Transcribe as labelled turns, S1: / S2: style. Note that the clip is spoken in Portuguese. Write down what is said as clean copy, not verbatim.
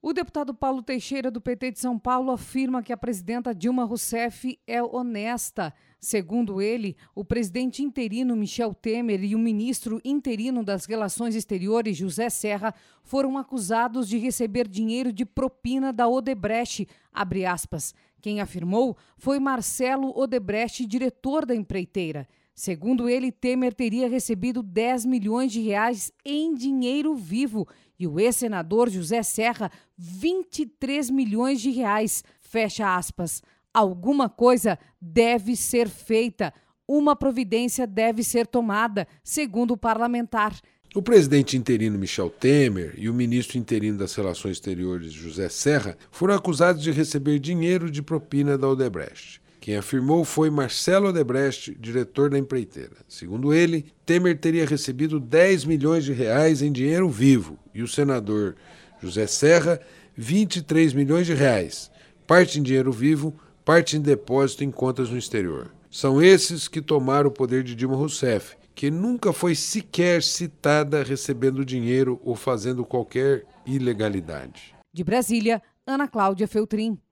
S1: O deputado Paulo Teixeira, do PT de São Paulo, afirma que a presidenta Dilma Rousseff é honesta. Segundo ele, o presidente interino Michel Temer e o ministro interino das Relações Exteriores, José Serra, foram acusados de receber dinheiro de propina da Odebrecht, abre aspas. Quem afirmou foi Marcelo Odebrecht, diretor da empreiteira. Segundo ele, Temer teria recebido 10 milhões de reais em dinheiro vivo e o ex-senador José Serra, 23 milhões de reais. Fecha aspas. Alguma coisa deve ser feita. Uma providência deve ser tomada, segundo o parlamentar.
S2: O presidente interino Michel Temer e o ministro interino das Relações Exteriores José Serra foram acusados de receber dinheiro de propina da Odebrecht. Quem afirmou foi Marcelo Odebrecht, diretor da empreiteira. Segundo ele, Temer teria recebido 10 milhões de reais em dinheiro vivo e o senador José Serra, 23 milhões de reais, parte em dinheiro vivo, parte em depósito em contas no exterior. São esses que tomaram o poder de Dilma Rousseff, que nunca foi sequer citada recebendo dinheiro ou fazendo qualquer ilegalidade.
S1: De Brasília, Ana Cláudia Feltrin.